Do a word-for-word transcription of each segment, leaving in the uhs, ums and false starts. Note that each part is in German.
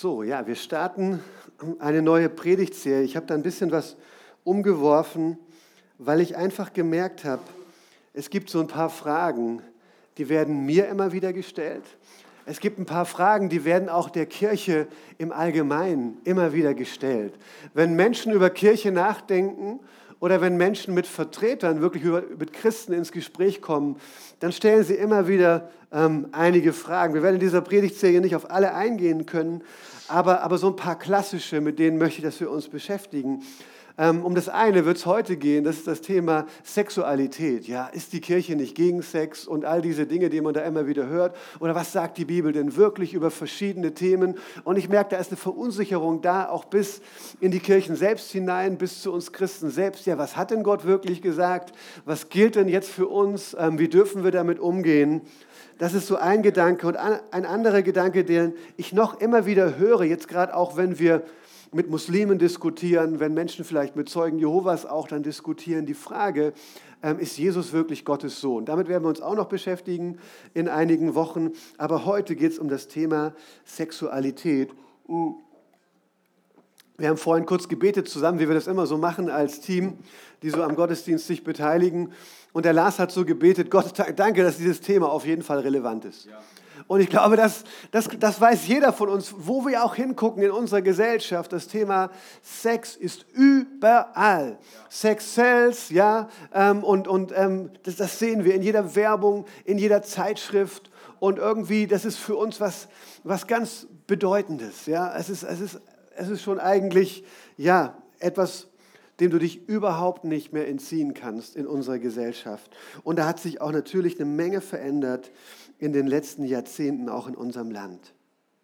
So, ja, wir starten eine neue Predigtserie. Ich habe da ein bisschen was umgeworfen, weil ich einfach gemerkt habe, es gibt so ein paar Fragen, die werden mir immer wieder gestellt. Es gibt ein paar Fragen, die werden auch der Kirche im Allgemeinen immer wieder gestellt. Wenn Menschen über Kirche nachdenken oder wenn Menschen mit Vertretern, wirklich über, mit Christen ins Gespräch kommen, dann stellen sie immer wieder ähm, einige Fragen. Wir werden in dieser Predigtserie nicht auf alle eingehen können, aber, aber so ein paar klassische, mit denen möchte ich, dass wir uns beschäftigen. Ähm, um das eine wird es heute gehen, das ist das Thema Sexualität. Ja, ist die Kirche nicht gegen Sex und all diese Dinge, die man da immer wieder hört? Oder was sagt die Bibel denn wirklich über verschiedene Themen? Und ich merke, da ist eine Verunsicherung da, auch bis in die Kirchen selbst hinein, bis zu uns Christen selbst. Ja, was hat denn Gott wirklich gesagt? Was gilt denn jetzt für uns? Ähm, wie dürfen wir damit umgehen? Das ist so ein Gedanke. Und ein anderer Gedanke, den ich noch immer wieder höre, jetzt gerade auch, wenn wir mit Muslimen diskutieren, wenn Menschen vielleicht mit Zeugen Jehovas auch dann diskutieren, die Frage, ähm, ist Jesus wirklich Gottes Sohn? Damit werden wir uns auch noch beschäftigen in einigen Wochen. Aber heute geht es um das Thema Sexualität. Wir haben vorhin kurz gebetet zusammen, wie wir das immer so machen als Team, die so am Gottesdienst sich beteiligen. Und der Lars hat so gebetet, Gott, danke, dass dieses Thema auf jeden Fall relevant ist. Ja. Und ich glaube, das, das, das weiß jeder von uns, wo wir auch hingucken in unserer Gesellschaft. Das Thema Sex ist überall. Ja. Sex sells, ja, ähm, und, und ähm, das, das sehen wir in jeder Werbung, in jeder Zeitschrift. Und irgendwie, das ist für uns was, was ganz Bedeutendes. Ja? Es ist, es ist, es ist schon eigentlich ja, etwas, dem du dich überhaupt nicht mehr entziehen kannst in unserer Gesellschaft. Und da hat sich auch natürlich eine Menge verändert in den letzten Jahrzehnten, auch in unserem Land.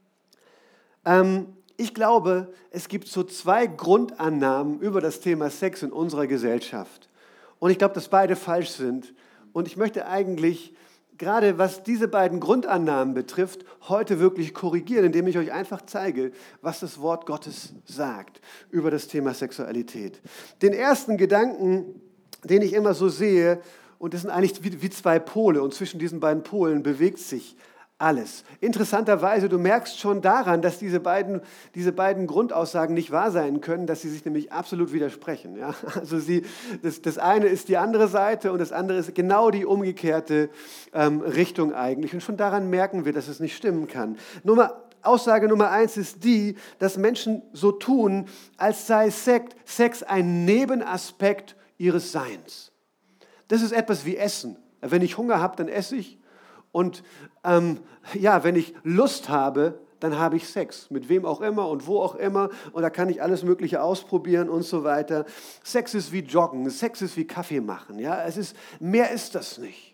Ähm, ich glaube, es gibt so zwei Grundannahmen über das Thema Sex in unserer Gesellschaft. Und ich glaube, dass beide falsch sind. Und ich möchte eigentlich, gerade was diese beiden Grundannahmen betrifft, heute wirklich korrigieren, indem ich euch einfach zeige, was das Wort Gottes sagt über das Thema Sexualität. Den ersten Gedanken, den ich immer so sehe, und das sind eigentlich wie, wie zwei Pole, und zwischen diesen beiden Polen bewegt sich alles. Interessanterweise, du merkst schon daran, dass diese beiden, diese beiden Grundaussagen nicht wahr sein können, dass sie sich nämlich absolut widersprechen. Ja? Also sie, das, das eine ist die andere Seite und das andere ist genau die umgekehrte ähm, Richtung eigentlich. Und schon daran merken wir, dass es nicht stimmen kann. Nummer, Aussage Nummer eins ist die, dass Menschen so tun, als sei Sex, Sex ein Nebenaspekt ihres Seins. Das ist etwas wie Essen. Wenn ich Hunger habe, dann esse ich. Und ähm, ja, wenn ich Lust habe, dann habe ich Sex. Mit wem auch immer und wo auch immer. Und da kann ich alles Mögliche ausprobieren und so weiter. Sex ist wie Joggen. Sex ist wie Kaffee machen. Ja? Es ist, mehr ist das nicht.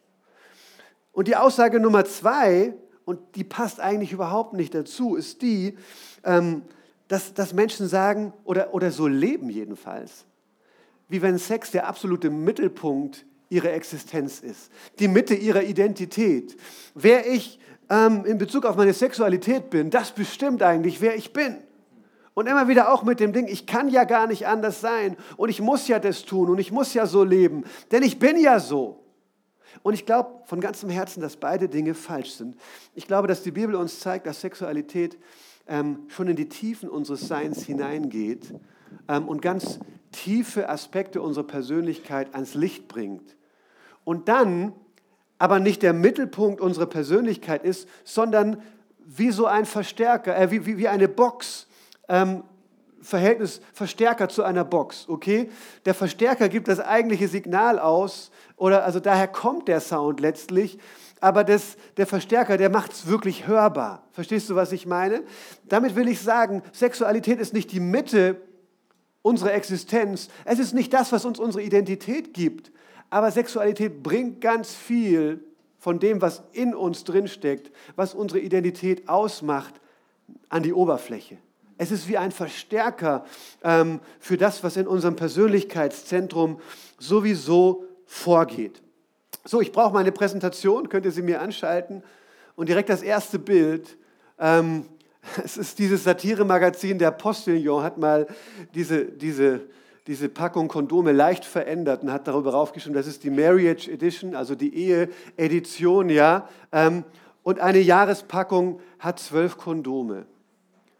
Und die Aussage Nummer zwei, und die passt eigentlich überhaupt nicht dazu, ist die, ähm, dass, dass Menschen sagen, oder, oder so leben jedenfalls, wie wenn Sex der absolute Mittelpunkt ihre Existenz ist, die Mitte ihrer Identität. Wer ich ähm, in Bezug auf meine Sexualität bin, das bestimmt eigentlich, wer ich bin. Und immer wieder auch mit dem Ding, ich kann ja gar nicht anders sein und ich muss ja das tun und ich muss ja so leben, denn ich bin ja so. Und ich glaube von ganzem Herzen, dass beide Dinge falsch sind. Ich glaube, dass die Bibel uns zeigt, dass Sexualität ähm, schon in die Tiefen unseres Seins hineingeht ähm, und ganz tiefe Aspekte unserer Persönlichkeit ans Licht bringt. Und dann aber nicht der Mittelpunkt unserer Persönlichkeit ist, sondern wie so ein Verstärker, äh, wie, wie, wie eine Box, ähm, Verhältnis Verstärker zu einer Box, okay? Der Verstärker gibt das eigentliche Signal aus, oder also daher kommt der Sound letztlich, aber das, der Verstärker, der macht es wirklich hörbar. Verstehst du, was ich meine? Damit will ich sagen, Sexualität ist nicht die Mitte unsere Existenz. Es ist nicht das, was uns unsere Identität gibt. Aber Sexualität bringt ganz viel von dem, was in uns drinsteckt, was unsere Identität ausmacht, an die Oberfläche. Es ist wie ein Verstärker ähm, für das, was in unserem Persönlichkeitszentrum sowieso vorgeht. So, ich brauche meine Präsentation, könnt ihr sie mir anschalten. Und direkt das erste Bild. Ähm, Es ist dieses Satire-Magazin, der Postillon hat mal diese, diese, diese Packung Kondome leicht verändert und hat darüber raufgeschrieben, das ist die Marriage Edition, also die Ehe-Edition, ja. Und eine Jahrespackung hat zwölf Kondome.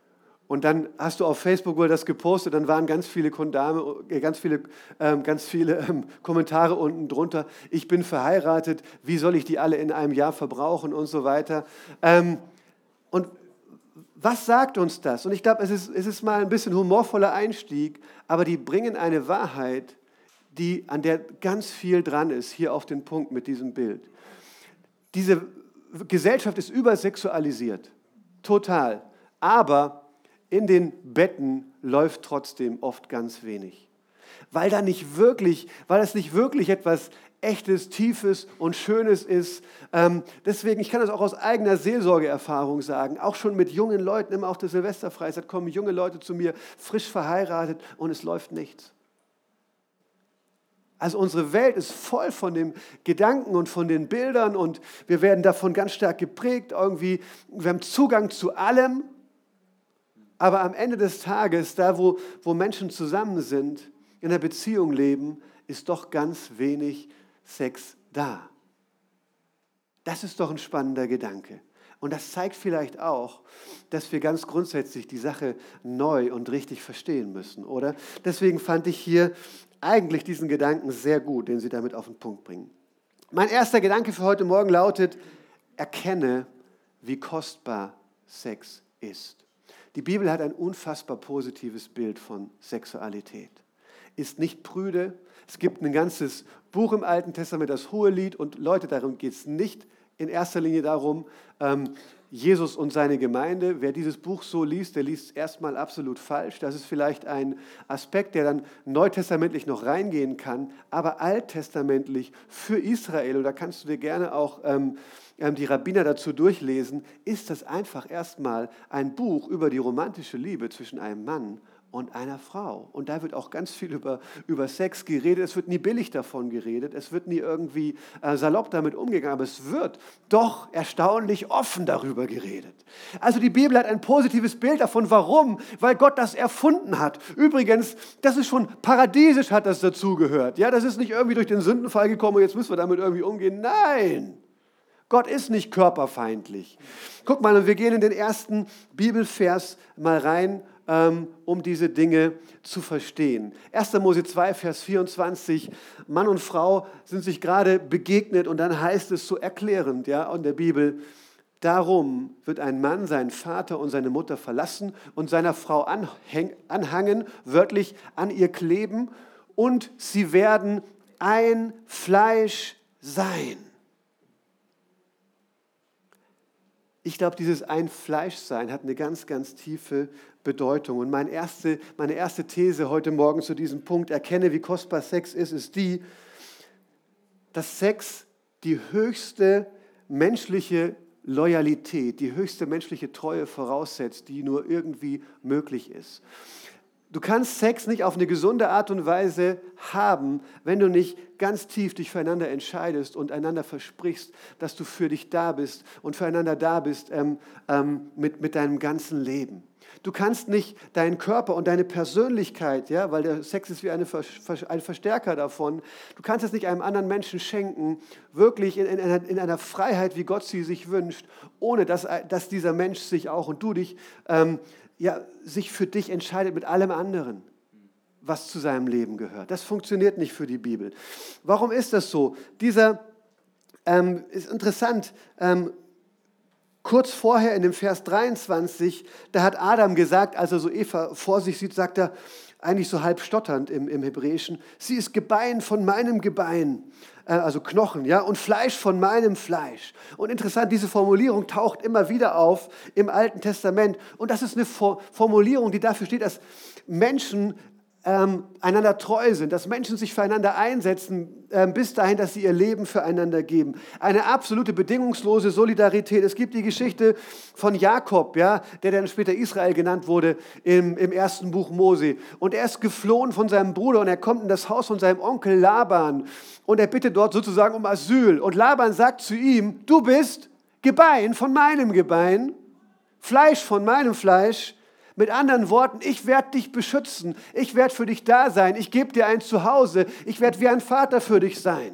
Und dann hast du auf Facebook wohl das gepostet, dann waren ganz viele Kondame, äh, ganz viele, ähm, ganz viele ähm, Kommentare unten drunter. Ich bin verheiratet, wie soll ich die alle in einem Jahr verbrauchen und so weiter. Ähm, und was sagt uns das? Und ich glaube, es ist, es ist mal ein bisschen humorvoller Einstieg, aber die bringen eine Wahrheit, die, an der ganz viel dran ist, hier auf den Punkt mit diesem Bild. Diese Gesellschaft ist übersexualisiert, total, aber in den Betten läuft trotzdem oft ganz wenig, weil da nicht wirklich, weil das nicht wirklich etwas Echtes, Tiefes und Schönes ist. Ähm, deswegen, ich kann das auch aus eigener Seelsorgeerfahrung sagen, auch schon mit jungen Leuten, immer auf der Silvesterfreizeit kommen junge Leute zu mir, frisch verheiratet und es läuft nichts. Also unsere Welt ist voll von dem Gedanken und von den Bildern und wir werden davon ganz stark geprägt. Irgendwie, wir haben Zugang zu allem, aber am Ende des Tages, da wo, wo Menschen zusammen sind, in einer Beziehung leben, ist doch ganz wenig Sex da. Das ist doch ein spannender Gedanke. Und das zeigt vielleicht auch, dass wir ganz grundsätzlich die Sache neu und richtig verstehen müssen, oder? Deswegen fand ich hier eigentlich diesen Gedanken sehr gut, den Sie damit auf den Punkt bringen. Mein erster Gedanke für heute Morgen lautet, erkenne, wie kostbar Sex ist. Die Bibel hat ein unfassbar positives Bild von Sexualität. Ist nicht prüde. Es gibt ein ganzes Buch im Alten Testament, das Hohelied. Und Leute, darum geht es nicht in erster Linie darum, ähm, Jesus und seine Gemeinde. Wer dieses Buch so liest, der liest es erstmal absolut falsch. Das ist vielleicht ein Aspekt, der dann neutestamentlich noch reingehen kann, aber alttestamentlich für Israel, und da kannst du dir gerne auch ähm, die Rabbiner dazu durchlesen, ist das einfach erstmal ein Buch über die romantische Liebe zwischen einem Mann und einer Frau. Und da wird auch ganz viel über, über Sex geredet. Es wird nie billig davon geredet. Es wird nie irgendwie äh, salopp damit umgegangen. Aber es wird doch erstaunlich offen darüber geredet. Also die Bibel hat ein positives Bild davon. Warum? Weil Gott das erfunden hat. Übrigens, das ist schon paradiesisch, hat das dazugehört. Ja, das ist nicht irgendwie durch den Sündenfall gekommen und jetzt müssen wir damit irgendwie umgehen. Nein! Gott ist nicht körperfeindlich. Guck mal, wir gehen in den ersten Bibelvers mal rein, um diese Dinge zu verstehen. erster Mose zwei, Vers vierundzwanzig, Mann und Frau sind sich gerade begegnet und dann heißt es so erklärend, ja, in der Bibel, darum wird ein Mann seinen Vater und seine Mutter verlassen und seiner Frau anhäng, anhangen, wörtlich an ihr kleben und sie werden ein Fleisch sein. Ich glaube, dieses Ein-Fleisch-Sein hat eine ganz, ganz tiefe Bedeutung. Und meine erste, meine erste These heute Morgen zu diesem Punkt, erkenne, wie kostbar Sex ist, ist die, dass Sex die höchste menschliche Loyalität, die höchste menschliche Treue voraussetzt, die nur irgendwie möglich ist. Du kannst Sex nicht auf eine gesunde Art und Weise haben, wenn du nicht ganz tief dich füreinander entscheidest und einander versprichst, dass du für dich da bist und füreinander da bist ähm, ähm, mit, mit deinem ganzen Leben. Du kannst nicht deinen Körper und deine Persönlichkeit, ja, weil der Sex ist wie eine, ein Verstärker davon, du kannst es nicht einem anderen Menschen schenken, wirklich in, in, einer, in einer Freiheit, wie Gott sie sich wünscht, ohne dass, dass dieser Mensch sich auch und du dich ähm, ja, sich für dich entscheidet mit allem anderen, was zu seinem Leben gehört. Das funktioniert nicht für die Bibel. Warum ist das so? Dieser ähm, ist interessant. Ähm, kurz vorher in dem Vers dreiundzwanzig, da hat Adam gesagt, als er so Eva vor sich sieht, sagt er, eigentlich so halb stotternd im, im Hebräischen, sie ist Gebein von meinem Gebein, äh, also Knochen, ja, und Fleisch von meinem Fleisch. Und interessant, diese Formulierung taucht immer wieder auf im Alten Testament. Und das ist eine For- Formulierung, die dafür steht, dass Menschen ähm, einander treu sind, dass Menschen sich füreinander einsetzen, ähm, bis dahin, dass sie ihr Leben füreinander geben. Eine absolute bedingungslose Solidarität. Es gibt die Geschichte von Jakob, ja, der dann später Israel genannt wurde im, im ersten Buch Mose. Und er ist geflohen von seinem Bruder und er kommt in das Haus von seinem Onkel Laban und er bittet dort sozusagen um Asyl. Und Laban sagt zu ihm, du bist Gebein von meinem Gebein, Fleisch von meinem Fleisch. Mit anderen Worten, ich werde dich beschützen, ich werde für dich da sein, ich gebe dir ein Zuhause, ich werde wie ein Vater für dich sein.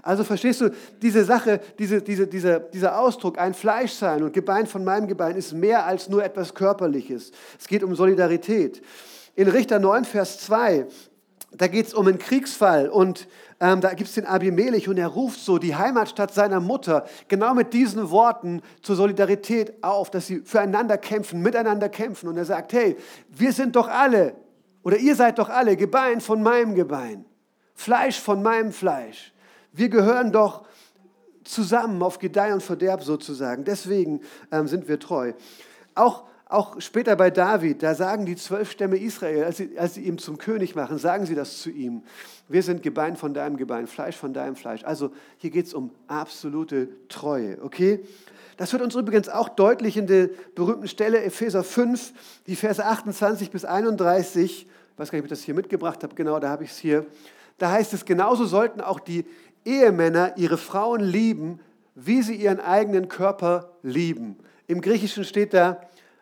Also verstehst du, diese Sache, diese, diese, dieser, dieser Ausdruck, ein Fleisch sein und Gebein von meinem Gebein, ist mehr als nur etwas Körperliches. Es geht um Solidarität. In Richter neun, Vers zwei, da geht es um einen Kriegsfall und ähm, da gibt es den Abimelech und er ruft so die Heimatstadt seiner Mutter genau mit diesen Worten zur Solidarität auf, dass sie füreinander kämpfen, miteinander kämpfen. Und er sagt, hey, wir sind doch alle, oder ihr seid doch alle Gebein von meinem Gebein, Fleisch von meinem Fleisch. Wir gehören doch zusammen auf Gedeih und Verderb sozusagen. Deswegen ähm, sind wir treu. Auch, auch später bei David, da sagen die zwölf Stämme Israel, als sie, als sie ihn zum König machen, sagen sie das zu ihm. Wir sind Gebein von deinem Gebein, Fleisch von deinem Fleisch. Also hier geht es um absolute Treue, okay? Das wird uns übrigens auch deutlich in der berühmten Stelle Epheser fünf, die Verse achtundzwanzig bis einunddreißig. Ich weiß gar nicht, ob ich das hier mitgebracht habe, genau, da habe ich es hier. Da heißt es, genauso sollten auch die Ehemänner ihre Frauen lieben, wie sie ihren eigenen Körper lieben. Im Griechischen steht da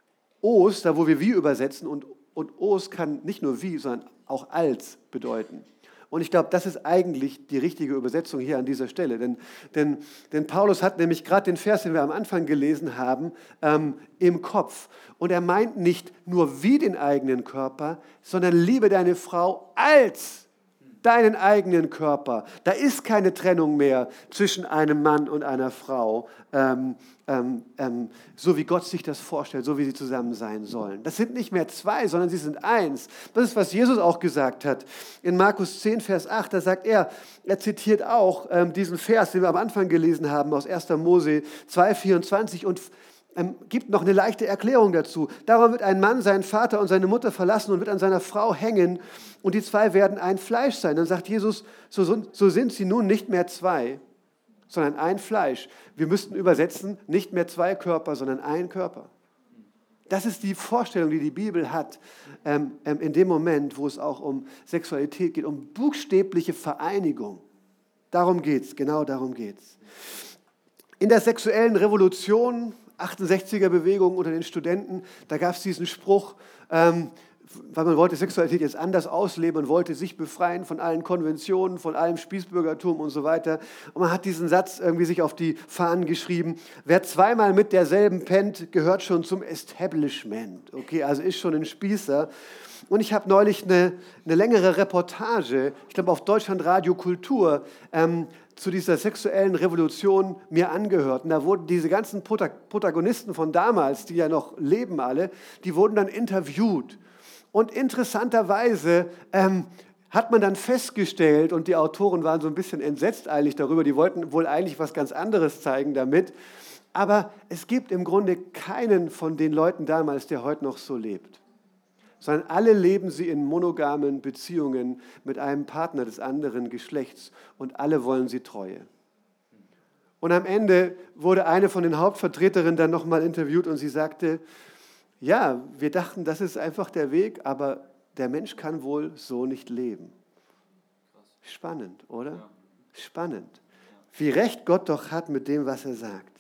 os, da wo wir wie übersetzen, und, und os kann nicht nur wie, sondern auch als bedeuten. Und ich glaube, das ist eigentlich die richtige Übersetzung hier an dieser Stelle. Denn, denn, denn Paulus hat nämlich gerade den Vers, den wir am Anfang gelesen haben, ähm, im Kopf. Und er meint nicht nur wie den eigenen Körper, sondern liebe deine Frau als deinen eigenen Körper. Da ist keine Trennung mehr zwischen einem Mann und einer Frau, ähm, ähm, ähm, so wie Gott sich das vorstellt, so wie sie zusammen sein sollen. Das sind nicht mehr zwei, sondern sie sind eins. Das ist, was Jesus auch gesagt hat. In Markus zehn, Vers acht, da sagt er, er zitiert auch ähm, diesen Vers, den wir am Anfang gelesen haben, aus erster Mose zwei, vierundzwanzig, und Ähm, gibt noch eine leichte Erklärung dazu. Darum wird ein Mann seinen Vater und seine Mutter verlassen und wird an seiner Frau hängen und die zwei werden ein Fleisch sein. Dann sagt Jesus, so, so sind sie nun nicht mehr zwei, sondern ein Fleisch. Wir müssten übersetzen, nicht mehr zwei Körper, sondern ein Körper. Das ist die Vorstellung, die die Bibel hat, ähm, ähm, in dem Moment, wo es auch um Sexualität geht, um buchstäbliche Vereinigung. Darum geht es, genau darum geht es. In der sexuellen Revolution, achtundsechziger-Bewegung unter den Studenten, da gab es diesen Spruch, ähm, weil man wollte Sexualität jetzt anders ausleben, man wollte sich befreien von allen Konventionen, von allem Spießbürgertum und so weiter. Und man hat diesen Satz irgendwie sich auf die Fahnen geschrieben, wer zweimal mit derselben pennt, gehört schon zum Establishment. Okay, also ist schon ein Spießer. Und ich habe neulich eine, eine längere Reportage, ich glaube auf Deutschlandradio Kultur, ähm, zu dieser sexuellen Revolution mir angehört. Und da wurden diese ganzen Protagonisten von damals, die ja noch leben alle, die wurden dann interviewt. Und interessanterweise ähm, hat man dann festgestellt, und die Autoren waren so ein bisschen entsetzt eigentlich darüber, die wollten wohl eigentlich was ganz anderes zeigen damit, aber es gibt im Grunde keinen von den Leuten damals, der heute noch so lebt. Sondern alle leben sie in monogamen Beziehungen mit einem Partner des anderen Geschlechts und alle wollen sie Treue. Und am Ende wurde eine von den Hauptvertreterinnen dann nochmal interviewt und sie sagte, ja, wir dachten, das ist einfach der Weg, aber der Mensch kann wohl so nicht leben. Spannend, oder? Spannend. Wie recht Gott doch hat mit dem, was er sagt.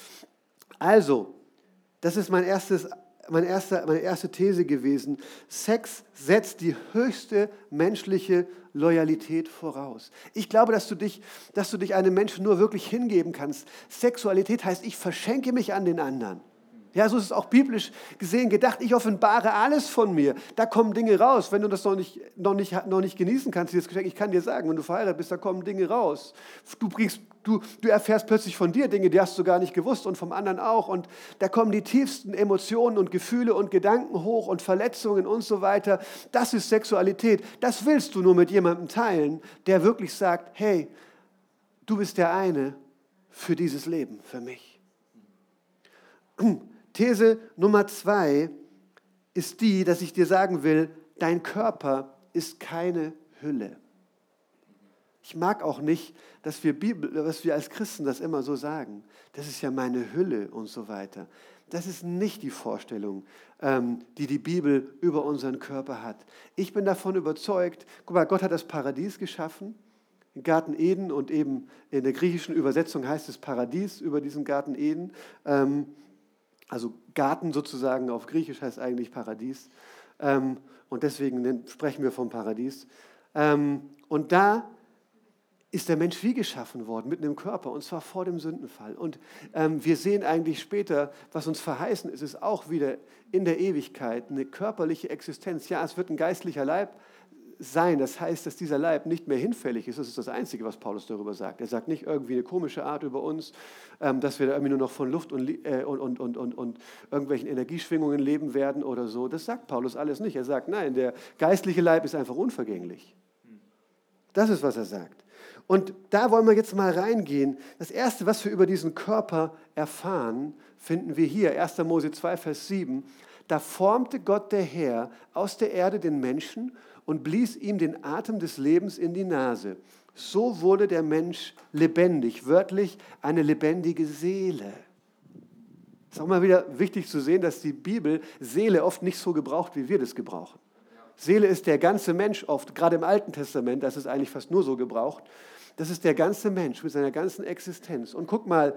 Also, das ist mein erstes Meine erste, meine erste These gewesen, Sex setzt die höchste menschliche Loyalität voraus. Ich glaube, dass du dich, dass du dich einem Menschen nur wirklich hingeben kannst. Sexualität heißt, ich verschenke mich an den anderen. Ja, so ist es auch biblisch gesehen gedacht. Ich offenbare alles von mir. Da kommen Dinge raus. Wenn du das noch nicht, noch nicht, noch nicht genießen kannst, dieses Geschenk, ich kann dir sagen, wenn du verheiratet bist, da kommen Dinge raus. Du, bringst, du, du erfährst plötzlich von dir Dinge, die hast du gar nicht gewusst und vom anderen auch. Und da kommen die tiefsten Emotionen und Gefühle und Gedanken hoch und Verletzungen und so weiter. Das ist Sexualität. Das willst du nur mit jemandem teilen, der wirklich sagt, hey, du bist der eine für dieses Leben, für mich. These Nummer zwei ist die, dass ich dir sagen will, dein Körper ist keine Hülle. Ich mag auch nicht, dass wir, Bibel, dass wir als Christen das immer so sagen. Das ist ja meine Hülle und so weiter. Das ist nicht die Vorstellung, ähm, die die Bibel über unseren Körper hat. Ich bin davon überzeugt, guck mal, Gott hat das Paradies geschaffen, den Garten Eden, und eben in der griechischen Übersetzung heißt es Paradies über diesen Garten Eden. Ähm, Also Garten sozusagen auf Griechisch heißt eigentlich Paradies. Und deswegen sprechen wir vom Paradies. Und da ist der Mensch wie geschaffen worden, mitten im Körper, und zwar vor dem Sündenfall. Und ähm, wir sehen eigentlich später, was uns verheißen ist, ist auch wieder in der Ewigkeit eine körperliche Existenz. Ja, es wird ein geistlicher Leib sein. Das heißt, dass dieser Leib nicht mehr hinfällig ist. Das ist das Einzige, was Paulus darüber sagt. Er sagt nicht irgendwie eine komische Art über uns, ähm, dass wir da irgendwie nur noch von Luft und, äh, und, und, und, und, und irgendwelchen Energieschwingungen leben werden oder so. Das sagt Paulus alles nicht. Er sagt, nein, der geistliche Leib ist einfach unvergänglich. Das ist, was er sagt. Und da wollen wir jetzt mal reingehen. Das Erste, was wir über diesen Körper erfahren, finden wir hier, erster Mose zwei, Vers sieben. Da formte Gott der Herr aus der Erde den Menschen und blies ihm den Atem des Lebens in die Nase. So wurde der Mensch lebendig, wörtlich eine lebendige Seele. Es ist auch mal wieder wichtig zu sehen, dass die Bibel Seele oft nicht so gebraucht, wie wir das gebrauchen. Seele ist der ganze Mensch oft, gerade im Alten Testament, das ist eigentlich fast nur so gebraucht. Das ist der ganze Mensch mit seiner ganzen Existenz. Und guck mal,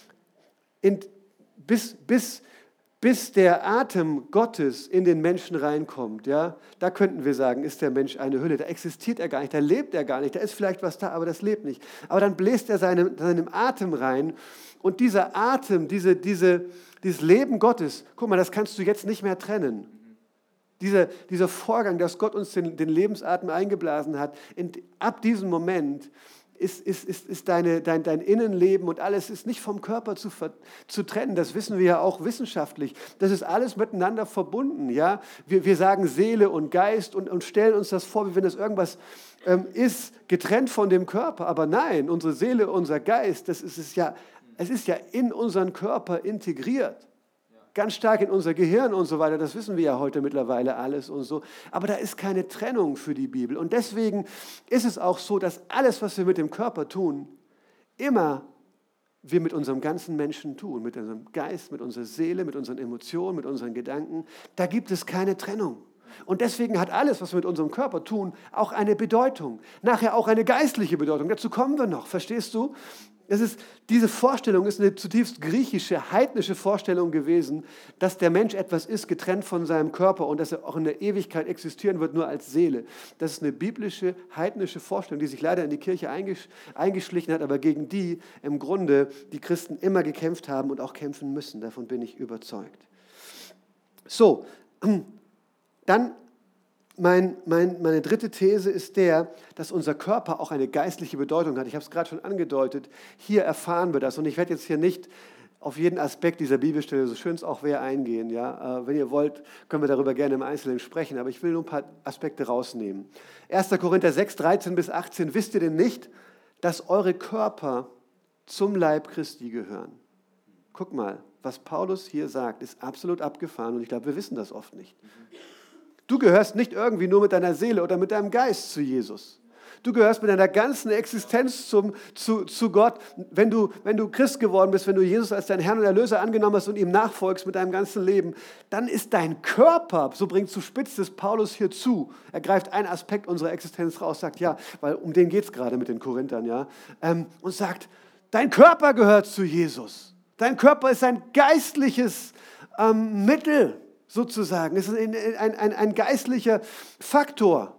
in, bis, bis, bis der Atem Gottes in den Menschen reinkommt, ja, da könnten wir sagen, ist der Mensch eine Hülle. Da existiert er gar nicht, da lebt er gar nicht, da ist vielleicht was da, aber das lebt nicht. Aber dann bläst er seinem, seinem Atem rein und dieser Atem, diese, diese, dieses Leben Gottes, guck mal, das kannst du jetzt nicht mehr trennen. Dieser, dieser Vorgang, dass Gott uns den, den Lebensatem eingeblasen hat, in, ab diesem Moment ist, ist, ist, ist deine, dein, dein Innenleben und alles ist nicht vom Körper zu, zu trennen. Das wissen wir ja auch wissenschaftlich. Das ist alles miteinander verbunden. Ja? Wir, wir sagen Seele und Geist und, und stellen uns das vor, wie wenn das irgendwas ähm, ist, getrennt von dem Körper. Aber nein, unsere Seele, unser Geist, das ist es ja, es ist ja in unseren Körper integriert. Ganz stark in unser Gehirn und so weiter, das wissen wir ja heute mittlerweile alles und so. Aber da ist keine Trennung für die Bibel. Und deswegen ist es auch so, dass alles, was wir mit dem Körper tun, immer wir mit unserem ganzen Menschen tun, mit unserem Geist, mit unserer Seele, mit unseren Emotionen, mit unseren Gedanken. Da gibt es keine Trennung. Und deswegen hat alles, was wir mit unserem Körper tun, auch eine Bedeutung. Nachher auch eine geistliche Bedeutung. Dazu kommen wir noch, verstehst du? Das ist, diese Vorstellung ist eine zutiefst griechische, heidnische Vorstellung gewesen, dass der Mensch etwas ist, getrennt von seinem Körper und dass er auch in der Ewigkeit existieren wird, nur als Seele. Das ist eine biblische, heidnische Vorstellung, die sich leider in die Kirche eingeschlichen hat, aber gegen die im Grunde die Christen immer gekämpft haben und auch kämpfen müssen. Davon bin ich überzeugt. So, dann Mein, mein, meine dritte These ist der, dass unser Körper auch eine geistliche Bedeutung hat. Ich habe es gerade schon angedeutet. Hier erfahren wir das. Und ich werde jetzt hier nicht auf jeden Aspekt dieser Bibelstelle, so schön es auch wäre, eingehen. Ja? Wenn ihr wollt, können wir darüber gerne im Einzelnen sprechen. Aber ich will nur ein paar Aspekte rausnehmen. erster Korinther sechs, dreizehn bis achtzehn. Wisst ihr denn nicht, dass eure Körper zum Leib Christi gehören? Guck mal, was Paulus hier sagt, ist absolut abgefahren. Und ich glaube, wir wissen das oft nicht. Du gehörst nicht irgendwie nur mit deiner Seele oder mit deinem Geist zu Jesus. Du gehörst mit deiner ganzen Existenz zum, zu, zu Gott. Wenn du, wenn du Christ geworden bist, wenn du Jesus als deinen Herrn und Erlöser angenommen hast und ihm nachfolgst mit deinem ganzen Leben, dann ist dein Körper, so bringt zuspitzt es Paulus hier zu, er greift einen Aspekt unserer Existenz raus, sagt, ja, weil um den geht es gerade mit den Korinthern, ja, ähm, und sagt, dein Körper gehört zu Jesus. Dein Körper ist ein geistliches ähm, Mittel, sozusagen. Es ist ein, ein, ein, ein geistlicher Faktor.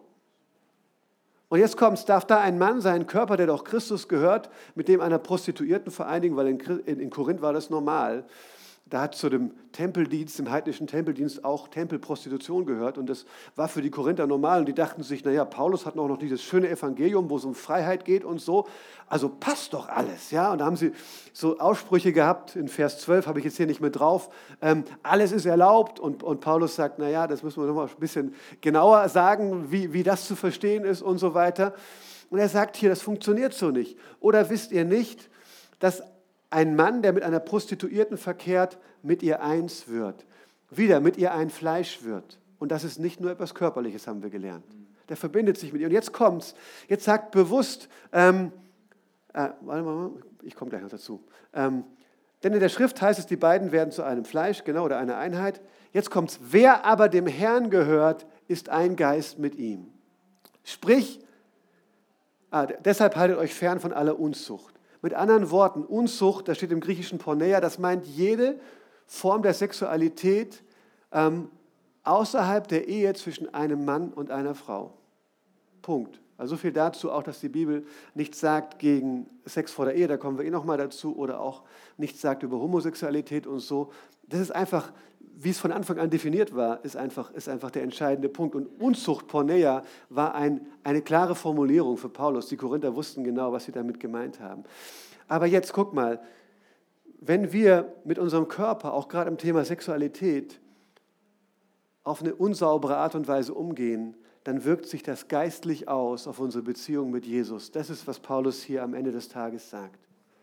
Und jetzt kommt es, darf da ein Mann seinen Körper, der doch Christus gehört, mit dem einer Prostituierten vereinigen, weil in, in, in Korinth war das normal. Da hat zu dem Tempeldienst, dem heidnischen Tempeldienst auch Tempelprostitution gehört und das war für die Korinther normal und die dachten sich, naja, Paulus hat noch, noch dieses schöne Evangelium, wo es um Freiheit geht und so, also passt doch alles, ja, und da haben sie so Aussprüche gehabt, in Vers zwölf habe ich jetzt hier nicht mehr drauf, ähm, alles ist erlaubt und, und Paulus sagt, naja, das müssen wir noch mal ein bisschen genauer sagen, wie, wie das zu verstehen ist und so weiter und er sagt hier, das funktioniert so nicht, oder wisst ihr nicht, dass ein Mann, der mit einer Prostituierten verkehrt, mit ihr eins wird. Wieder mit ihr ein Fleisch wird. Und das ist nicht nur etwas Körperliches, haben wir gelernt. Der verbindet sich mit ihr. Und jetzt kommt's. Jetzt sagt bewusst, ähm, äh, warte mal, ich komme gleich noch dazu. Ähm, denn in der Schrift heißt es, die beiden werden zu einem Fleisch, genau, oder einer Einheit. Jetzt kommt's. Wer aber dem Herrn gehört, ist ein Geist mit ihm. Sprich, ah, deshalb haltet euch fern von aller Unzucht. Mit anderen Worten, Unzucht, das steht im griechischen Porneia, das meint jede Form der Sexualität ähm, außerhalb der Ehe zwischen einem Mann und einer Frau. Punkt. Also so viel dazu, auch dass die Bibel nichts sagt gegen Sex vor der Ehe, da kommen wir eh nochmal dazu, oder auch nichts sagt über Homosexualität und so. Das ist einfach, wie es von Anfang an definiert war, ist einfach, ist einfach der entscheidende Punkt. Und Unzucht, Porneia, war ein, eine klare Formulierung für Paulus. Die Korinther wussten genau, was sie damit gemeint haben. Aber jetzt guck mal, wenn wir mit unserem Körper, auch gerade im Thema Sexualität, auf eine unsaubere Art und Weise umgehen, dann wirkt sich das geistlich aus auf unsere Beziehung mit Jesus. Das ist, was Paulus hier am Ende des Tages sagt.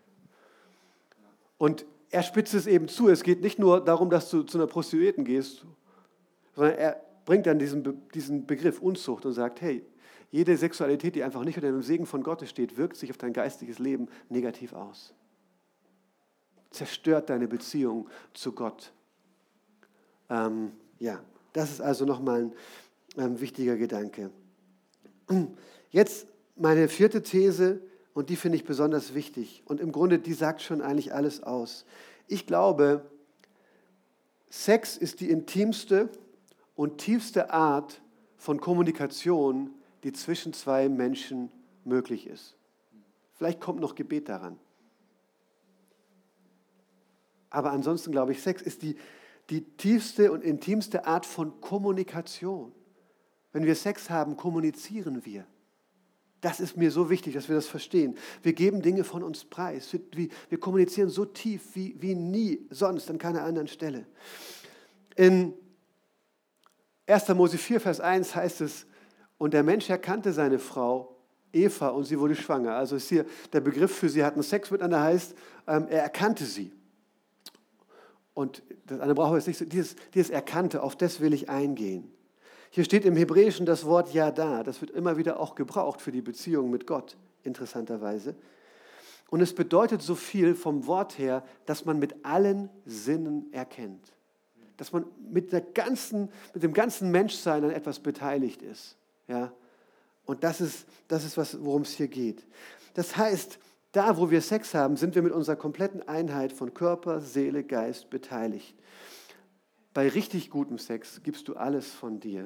Und er spitzt es eben zu. Es geht nicht nur darum, dass du zu einer Prostituierten gehst, sondern er bringt dann diesen, Be- diesen Begriff Unzucht und sagt, hey, jede Sexualität, die einfach nicht unter dem Segen von Gottes steht, wirkt sich auf dein geistiges Leben negativ aus. Zerstört deine Beziehung zu Gott. Ähm, ja, das ist also nochmal ein ähm, wichtiger Gedanke. Jetzt meine vierte These, und die finde ich besonders wichtig. Und im Grunde, die sagt schon eigentlich alles aus. Ich glaube, Sex ist die intimste und tiefste Art von Kommunikation, die zwischen zwei Menschen möglich ist. Vielleicht kommt noch Gebet daran. Aber ansonsten glaube ich, Sex ist die, die tiefste und intimste Art von Kommunikation. Wenn wir Sex haben, kommunizieren wir. Das ist mir so wichtig, dass wir das verstehen. Wir geben Dinge von uns preis. Wir, wir kommunizieren so tief wie, wie nie sonst an keiner anderen Stelle. In erster Mose vier, Vers eins heißt es, und der Mensch erkannte seine Frau Eva und sie wurde schwanger. Also ist hier der Begriff für sie hatten Sex miteinander heißt, ähm, er erkannte sie. Und das andere brauchen wir jetzt nicht so, dieses, dieses Erkannte, auf das will ich eingehen. Hier steht im Hebräischen das Wort Yada, das wird immer wieder auch gebraucht für die Beziehung mit Gott, interessanterweise. Und es bedeutet so viel vom Wort her, dass man mit allen Sinnen erkennt. Dass man mit, der ganzen, mit dem ganzen Menschsein an etwas beteiligt ist. Ja? Und das ist, das ist was, worum es hier geht. Das heißt, da, wo wir Sex haben, sind wir mit unserer kompletten Einheit von Körper, Seele, Geist beteiligt. Bei richtig gutem Sex gibst du alles von dir.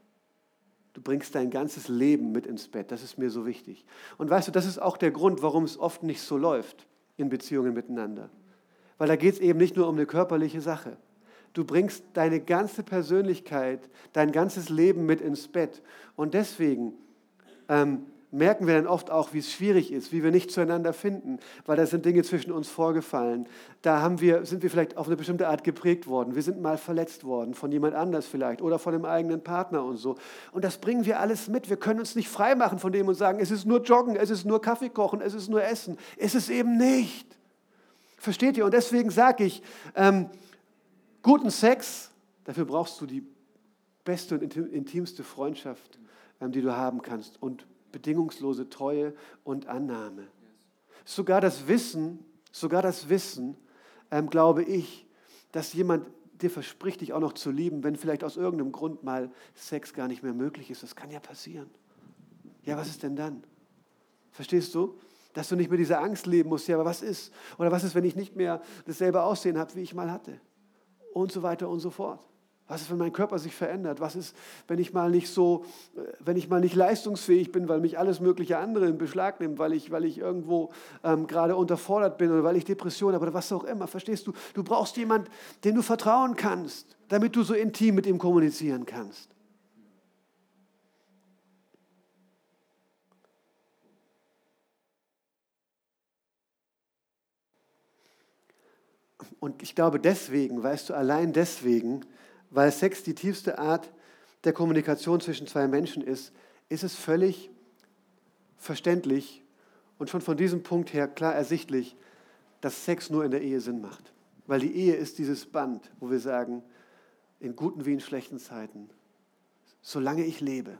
Du bringst dein ganzes Leben mit ins Bett. Das ist mir so wichtig. Und weißt du, das ist auch der Grund, warum es oft nicht so läuft in Beziehungen miteinander. Weil da geht es eben nicht nur um eine körperliche Sache. Du bringst deine ganze Persönlichkeit, dein ganzes Leben mit ins Bett. Und deswegen ähm, merken wir dann oft auch, wie es schwierig ist, wie wir nicht zueinander finden, weil da sind Dinge zwischen uns vorgefallen. Da haben wir, sind wir vielleicht auf eine bestimmte Art geprägt worden. Wir sind mal verletzt worden, von jemand anders vielleicht oder von einem eigenen Partner und so. Und das bringen wir alles mit. Wir können uns nicht freimachen von dem und sagen, es ist nur Joggen, es ist nur Kaffee kochen, es ist nur Essen. Es ist eben nicht. Versteht ihr? Und deswegen sage ich, ähm, guten Sex, dafür brauchst du die beste und intimste Freundschaft, ähm, die du haben kannst. Und bedingungslose Treue und Annahme. Sogar das Wissen, sogar das Wissen, ähm, glaube ich, dass jemand dir verspricht, dich auch noch zu lieben, wenn vielleicht aus irgendeinem Grund mal Sex gar nicht mehr möglich ist. Das kann ja passieren. Ja, was ist denn dann? Verstehst du? Dass du nicht mehr diese Angst leben musst. Ja, aber was ist? Oder was ist, wenn ich nicht mehr dasselbe Aussehen habe, wie ich mal hatte? Und so weiter und so fort. Was ist, wenn mein Körper sich verändert? Was ist, wenn ich mal nicht so, wenn ich mal nicht leistungsfähig bin, weil mich alles mögliche andere in Beschlag nimmt, weil ich, weil ich irgendwo ähm, gerade unterfordert bin oder weil ich Depression habe oder was auch immer. Verstehst du? Du brauchst jemanden, dem du vertrauen kannst, damit du so intim mit ihm kommunizieren kannst. Und ich glaube deswegen, weißt du, allein deswegen, weil Sex die tiefste Art der Kommunikation zwischen zwei Menschen ist, ist es völlig verständlich und schon von diesem Punkt her klar ersichtlich, dass Sex nur in der Ehe Sinn macht. Weil die Ehe ist dieses Band, wo wir sagen, in guten wie in schlechten Zeiten, solange ich lebe.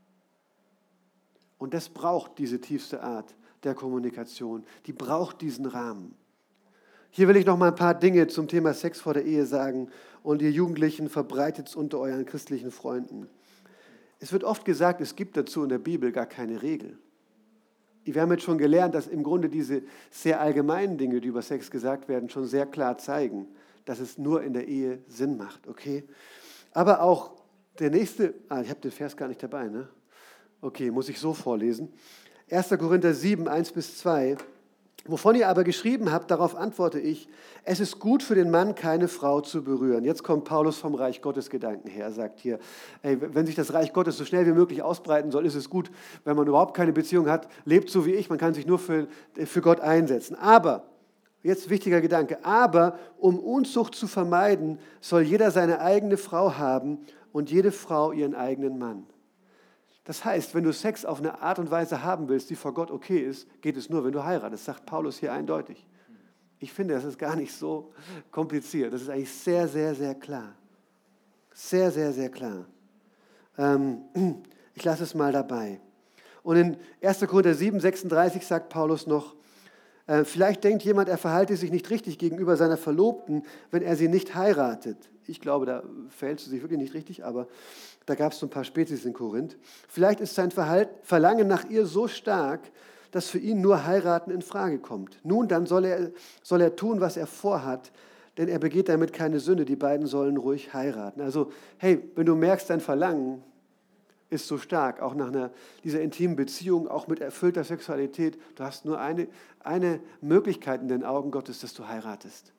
Und das braucht diese tiefste Art der Kommunikation. Die braucht diesen Rahmen. Hier will ich noch mal ein paar Dinge zum Thema Sex vor der Ehe sagen und ihr Jugendlichen verbreitet es unter euren christlichen Freunden. Es wird oft gesagt, es gibt dazu in der Bibel gar keine Regel. Wir haben jetzt schon gelernt, dass im Grunde diese sehr allgemeinen Dinge, die über Sex gesagt werden, schon sehr klar zeigen, dass es nur in der Ehe Sinn macht, okay? Aber auch der nächste, ah, ich habe den Vers gar nicht dabei, ne? Okay, muss ich so vorlesen. erster Korinther sieben, eins bis zwei. Wovon ihr aber geschrieben habt, darauf antworte ich, es ist gut für den Mann, keine Frau zu berühren. Jetzt kommt Paulus vom Reich Gottes Gedanken her. Er sagt hier, ey, wenn sich das Reich Gottes so schnell wie möglich ausbreiten soll, ist es gut, wenn man überhaupt keine Beziehung hat, lebt so wie ich, man kann sich nur für, für Gott einsetzen. Aber, jetzt wichtiger Gedanke, aber um Unzucht zu vermeiden, soll jeder seine eigene Frau haben und jede Frau ihren eigenen Mann. Das heißt, wenn du Sex auf eine Art und Weise haben willst, die vor Gott okay ist, geht es nur, wenn du heiratest. Das sagt Paulus hier eindeutig. Ich finde, das ist gar nicht so kompliziert. Das ist eigentlich sehr, sehr, sehr klar. Sehr, sehr, sehr klar. Ähm, ich lasse es mal dabei. Und in erster Korinther sieben, sechsunddreißig sagt Paulus noch, äh, vielleicht denkt jemand, er verhalte sich nicht richtig gegenüber seiner Verlobten, wenn er sie nicht heiratet. Ich glaube, da verhältst du sich wirklich nicht richtig, aber da gab es so ein paar Spezies in Korinth. Vielleicht ist sein Verhalten, Verlangen nach ihr so stark, dass für ihn nur heiraten in Frage kommt. Nun, dann soll er, soll er tun, was er vorhat, denn er begeht damit keine Sünde. Die beiden sollen ruhig heiraten. Also, hey, wenn du merkst, dein Verlangen ist so stark, auch nach einer, dieser intimen Beziehung, auch mit erfüllter Sexualität, du hast nur eine, eine Möglichkeit in den Augen Gottes, dass du heiratest.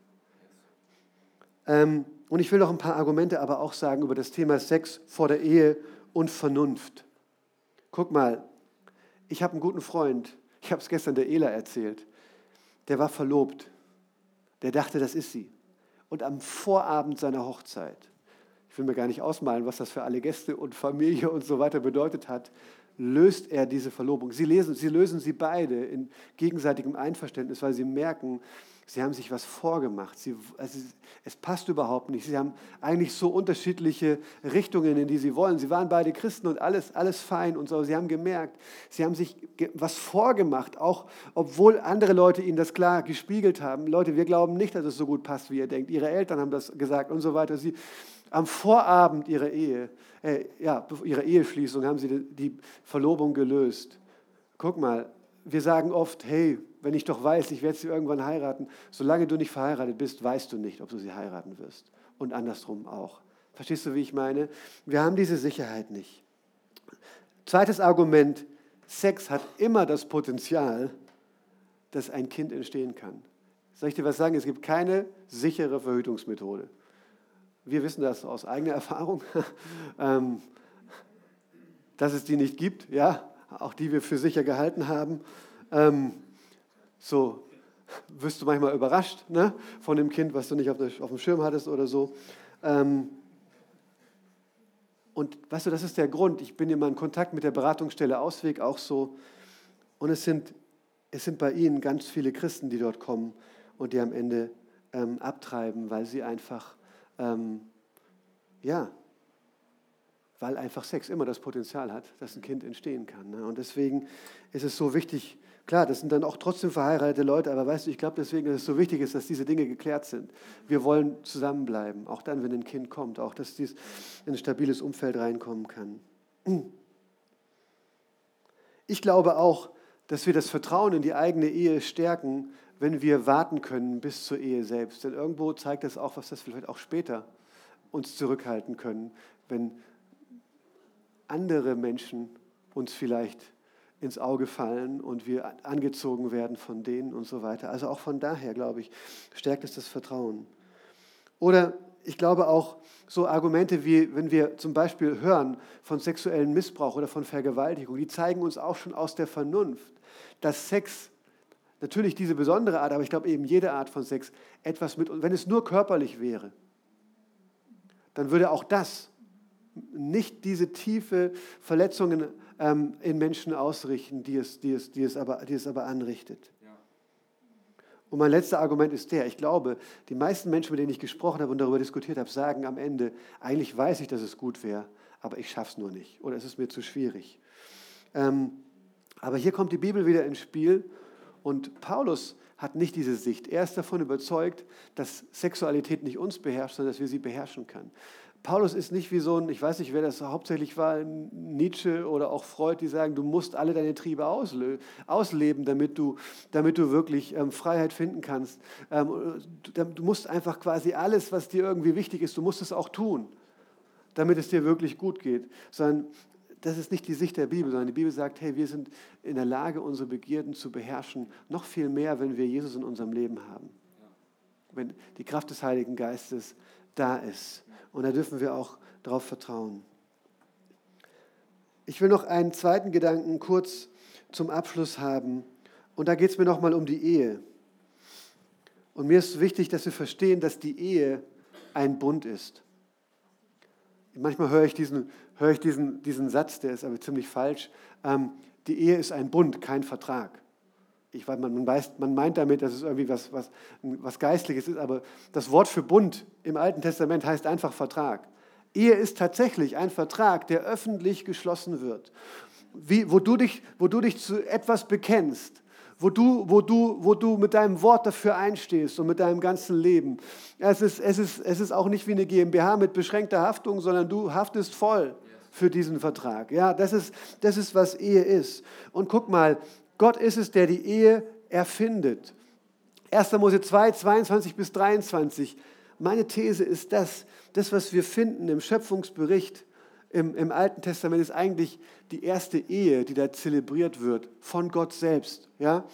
Ähm, und ich will noch ein paar Argumente aber auch sagen über das Thema Sex vor der Ehe und Vernunft. Guck mal, ich habe einen guten Freund, ich habe es gestern der Ela erzählt, der war verlobt, der dachte, das ist sie. Und am Vorabend seiner Hochzeit, ich will mir gar nicht ausmalen, was das für alle Gäste und Familie und so weiter bedeutet hat, löst er diese Verlobung. Sie, lesen, sie lösen sie beide in gegenseitigem Einverständnis, weil sie merken, sie haben sich was vorgemacht. Sie, also es passt überhaupt nicht. Sie haben eigentlich so unterschiedliche Richtungen, in die sie wollen. Sie waren beide Christen und alles, alles fein und so. Sie haben gemerkt, sie haben sich was vorgemacht, auch obwohl andere Leute ihnen das klar gespiegelt haben. Leute, wir glauben nicht, dass es so gut passt, wie ihr denkt. Ihre Eltern haben das gesagt und so weiter. Sie am Vorabend ihrer Ehe, äh, ja, ihrer Eheschließung haben sie die, die Verlobung gelöst. Guck mal, wir sagen oft, hey, wenn ich doch weiß, ich werde sie irgendwann heiraten, solange du nicht verheiratet bist, weißt du nicht, ob du sie heiraten wirst. Und andersrum auch. Verstehst du, wie ich meine? Wir haben diese Sicherheit nicht. Zweites Argument, Sex hat immer das Potenzial, dass ein Kind entstehen kann. Soll ich dir was sagen? Es gibt keine sichere Verhütungsmethode. Wir wissen das aus eigener Erfahrung, dass es die nicht gibt, ja, auch die wir für sicher gehalten haben. So wirst du manchmal überrascht, ne, von dem Kind, was du nicht auf, der, auf dem Schirm hattest oder so. Und weißt du, das ist der Grund. Ich bin immer in Kontakt mit der Beratungsstelle Ausweg auch so. Und es sind, es sind bei ihnen ganz viele Christen, die dort kommen und die am Ende ähm, abtreiben, weil sie einfach Ähm, ja, weil einfach Sex immer das Potenzial hat, dass ein Kind entstehen kann. Ne? Und deswegen ist es so wichtig, klar, das sind dann auch trotzdem verheiratete Leute, aber weißt du, ich glaube deswegen, dass es so wichtig ist, dass diese Dinge geklärt sind. Wir wollen zusammenbleiben, auch dann, wenn ein Kind kommt, auch, dass dies in ein stabiles Umfeld reinkommen kann. Ich glaube auch, dass wir das Vertrauen in die eigene Ehe stärken, wenn wir warten können bis zur Ehe selbst. Denn irgendwo zeigt das auch, was das vielleicht auch später uns zurückhalten können, wenn andere Menschen uns vielleicht ins Auge fallen und wir angezogen werden von denen und so weiter. Also auch von daher, glaube ich, stärkt es das Vertrauen. Oder ich glaube auch so Argumente wie, wenn wir zum Beispiel hören von sexuellem Missbrauch oder von Vergewaltigung, die zeigen uns auch schon aus der Vernunft, dass Sex, natürlich diese besondere Art, aber ich glaube eben jede Art von Sex, etwas mit, wenn es nur körperlich wäre, dann würde auch das nicht diese tiefe Verletzungen ähm, in Menschen ausrichten, die es, die es, die es, aber, die es aber anrichtet. Ja. Und mein letzter Argument ist der, ich glaube, die meisten Menschen, mit denen ich gesprochen habe und darüber diskutiert habe, sagen am Ende, eigentlich weiß ich, dass es gut wäre, aber ich schaffe es nur nicht oder es ist mir zu schwierig. Ähm, aber hier kommt die Bibel wieder ins Spiel. Und Paulus hat nicht diese Sicht. Er ist davon überzeugt, dass Sexualität nicht uns beherrscht, sondern dass wir sie beherrschen können. Paulus ist nicht wie so ein, ich weiß nicht, wer das hauptsächlich war, Nietzsche oder auch Freud, die sagen, du musst alle deine Triebe auslö- ausleben, damit du, damit du wirklich ähm, Freiheit finden kannst. Ähm, du, du musst einfach quasi alles, was dir irgendwie wichtig ist, du musst es auch tun, damit es dir wirklich gut geht. Sondern das ist nicht die Sicht der Bibel, sondern die Bibel sagt, hey, wir sind in der Lage, unsere Begierden zu beherrschen, noch viel mehr, wenn wir Jesus in unserem Leben haben. Wenn die Kraft des Heiligen Geistes da ist. Und da dürfen wir auch darauf vertrauen. Ich will noch einen zweiten Gedanken kurz zum Abschluss haben. Und da geht es mir nochmal um die Ehe. Und mir ist wichtig, dass wir verstehen, dass die Ehe ein Bund ist. Manchmal höre ich diesen, höre ich diesen, diesen Satz, der ist aber ziemlich falsch. Ähm, die Ehe ist ein Bund, kein Vertrag. Ich weiß, man, man, weiß, man meint damit, dass es irgendwie was, was, was Geistliches ist, aber das Wort für Bund im Alten Testament heißt einfach Vertrag. Ehe ist tatsächlich ein Vertrag, der öffentlich geschlossen wird, Wie, wo, du dich, wo du dich zu etwas bekennst, wo du, wo, du, wo du mit deinem Wort dafür einstehst und mit deinem ganzen Leben. Es ist, es ist, es ist auch nicht wie eine GmbH mit beschränkter Haftung, sondern du haftest voll für diesen Vertrag. Ja, das ist, das ist, was Ehe ist. Und guck mal, Gott ist es, der die Ehe erfindet. erster Mose zwei, zweiundzwanzig bis dreiundzwanzig. Meine These ist das, das, was wir finden im Schöpfungsbericht im, im Alten Testament, ist eigentlich die erste Ehe, die da zelebriert wird, von Gott selbst. Ja?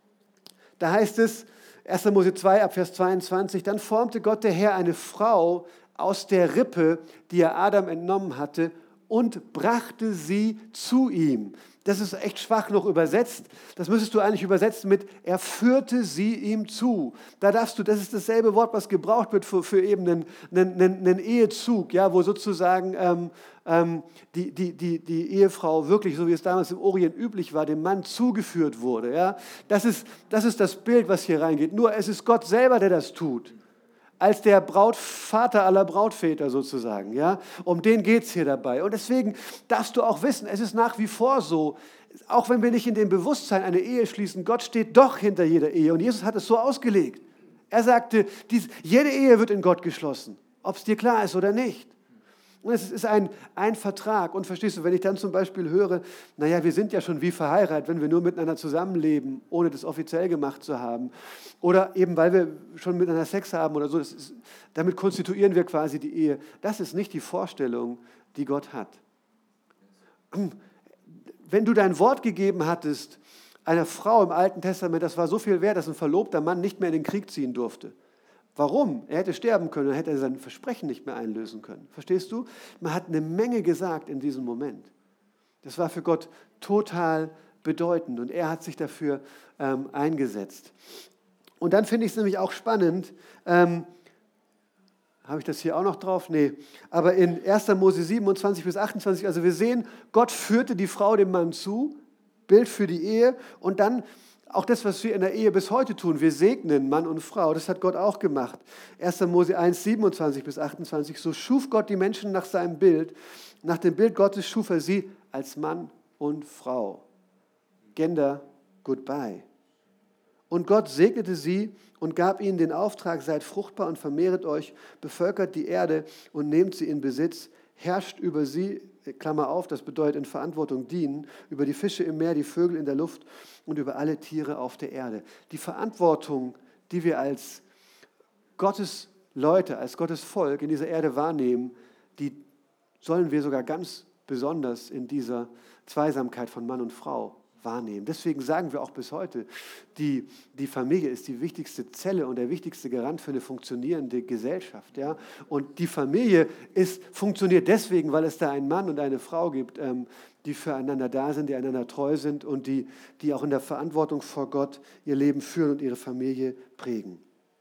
Da heißt es, erster Mose zwei, ab Vers zweiundzwanzig, dann formte Gott der Herr eine Frau aus der Rippe, die er Adam entnommen hatte, und brachte sie zu ihm. Das ist echt schwach noch übersetzt. Das müsstest du eigentlich übersetzen mit, er führte sie ihm zu. Da darfst du, das ist dasselbe Wort, was gebraucht wird für, für eben einen, einen, einen Ehezug, ja, wo sozusagen ähm, ähm, die, die, die, die Ehefrau wirklich, so wie es damals im Orient üblich war, dem Mann zugeführt wurde. Ja. Das ist, das ist das Bild, was hier reingeht. Nur es ist Gott selber, der das tut. Als der Brautvater aller Brautväter sozusagen. Ja? Um den geht es hier dabei. Und deswegen darfst du auch wissen, es ist nach wie vor so, auch wenn wir nicht in dem Bewusstsein eine Ehe schließen, Gott steht doch hinter jeder Ehe. Und Jesus hat es so ausgelegt. Er sagte, dies, jede Ehe wird in Gott geschlossen, ob es dir klar ist oder nicht. Und es ist ein, ein Vertrag. Und verstehst du, wenn ich dann zum Beispiel höre, naja, wir sind ja schon wie verheiratet, wenn wir nur miteinander zusammenleben, ohne das offiziell gemacht zu haben. Oder eben, weil wir schon miteinander Sex haben oder so. Das ist, damit konstituieren wir quasi die Ehe. Das ist nicht die Vorstellung, die Gott hat. Wenn du dein Wort gegeben hattest, einer Frau im Alten Testament, das war so viel wert, dass ein verlobter Mann nicht mehr in den Krieg ziehen durfte. Warum? Er hätte sterben können, dann hätte er sein Versprechen nicht mehr einlösen können. Verstehst du? Man hat eine Menge gesagt in diesem Moment. Das war für Gott total bedeutend und er hat sich dafür ähm, eingesetzt. Und dann finde ich es nämlich auch spannend, ähm, habe ich das hier auch noch drauf? Nee. Aber in erster Mose siebenundzwanzig bis achtundzwanzig, also wir sehen, Gott führte die Frau dem Mann zu, Bild für die Ehe und dann auch das, was wir in der Ehe bis heute tun, wir segnen Mann und Frau, das hat Gott auch gemacht. erster Mose eins, siebenundzwanzig bis achtundzwanzig, so schuf Gott die Menschen nach seinem Bild. Nach dem Bild Gottes schuf er sie als Mann und Frau. Gender, goodbye. Und Gott segnete sie und gab ihnen den Auftrag, seid fruchtbar und vermehret euch, bevölkert die Erde und nehmt sie in Besitz, herrscht über sie, Klammer auf, das bedeutet in Verantwortung dienen, über die Fische im Meer, die Vögel in der Luft und über alle Tiere auf der Erde. Die Verantwortung, die wir als Gottes Leute, als Gottes Volk in dieser Erde wahrnehmen, die sollen wir sogar ganz besonders in dieser Zweisamkeit von Mann und Frau wahrnehmen. Deswegen sagen wir auch bis heute, die, die Familie ist die wichtigste Zelle und der wichtigste Garant für eine funktionierende Gesellschaft. Ja? Und die Familie ist, funktioniert deswegen, weil es da einen Mann und eine Frau gibt, ähm, die füreinander da sind, die einander treu sind und die, die auch in der Verantwortung vor Gott ihr Leben führen und ihre Familie prägen.